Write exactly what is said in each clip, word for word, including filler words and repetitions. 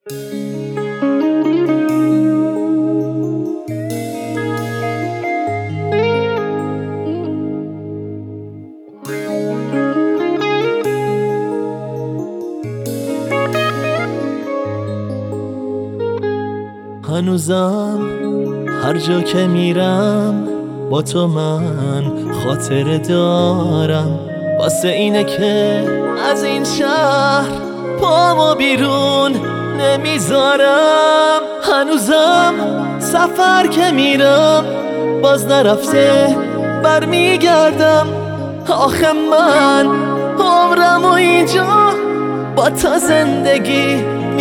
هنوزم هر جا که میرم با تو من خاطره دارم، واسه اینه که از این شهر پامو بیرون نمیذارم. هنوزم سفر که میرم باز نرفته برمیگردم. آخه من عمرم و اینجا با تا زندگی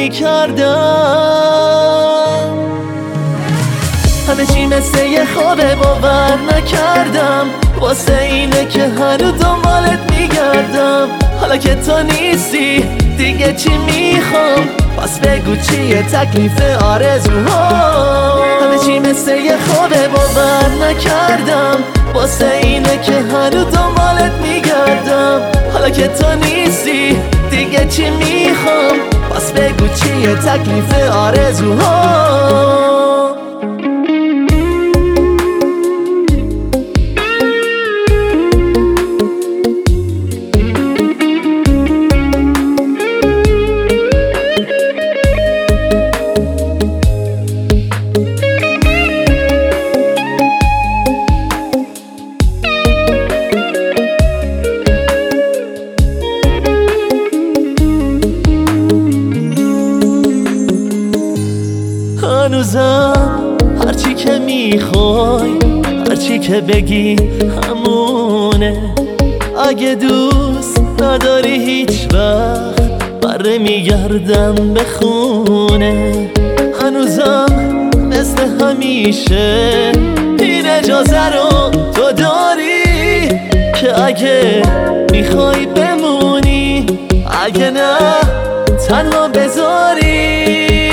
میکردم. همه چی مثل یه خوابه باور نکردم، واسه اینه که هر دنبالت میگردم. حالا که تو نیستی دیگه چی میخوام، پس بگو چیه تکلیف آرزوها. همه چی مثل یه خوابه باور نکردم، واسه اینه که هر دنبالت میگردم. حالا که تو نیستی دیگه چی میخوام، پس بگو چیه تکلیف آرزوها. هنوزم هرچی که میخوای هرچی که بگی همونه. اگه دوست نداری هیچ وقت بره میگردم به خونه. هنوزم مثل همیشه این اجازه رو تو داری که اگه میخوای بمونی، اگه نه تنها بذاری.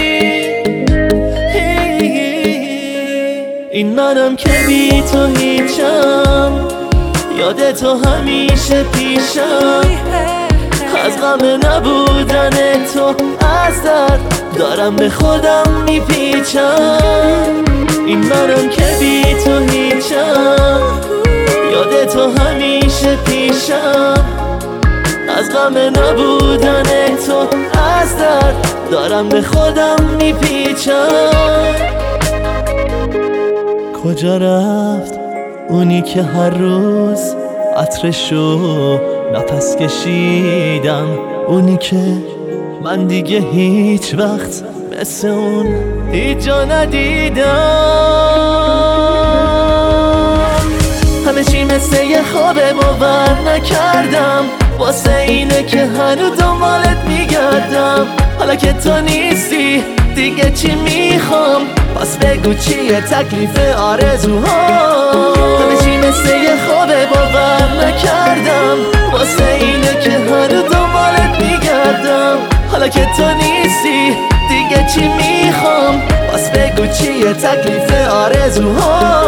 این منم که بی تو هیچم، یاد تو همیشه پیشم. از غم نبودن تو از درد دارم به خودم میپیچم. این منم که بی تو هیچم، یاد تو همیشه پیشم. از غم نبودن تو از درد دارم به خودم میپیچم. کجا رفت اونی که هر روز عطرشو نفس کشیدم؟ اونی که من دیگه هیچ وقت مثل اون هیچ جا ندیدم. همه چی مثل یه خوابه باور نکردم، واسه اینه که هنو دنبالت میگردم. حالا که تو نیستی دیگه چی میخوام، پس بگو چیه تکلیف آرزوها. همه چی مثل یه خوابه باور نکردم، واسه اینه که هر دنبالت میگردم. حالا که تو نیستی دیگه چی میخوام، پس بگو چیه تکلیف آرزوها.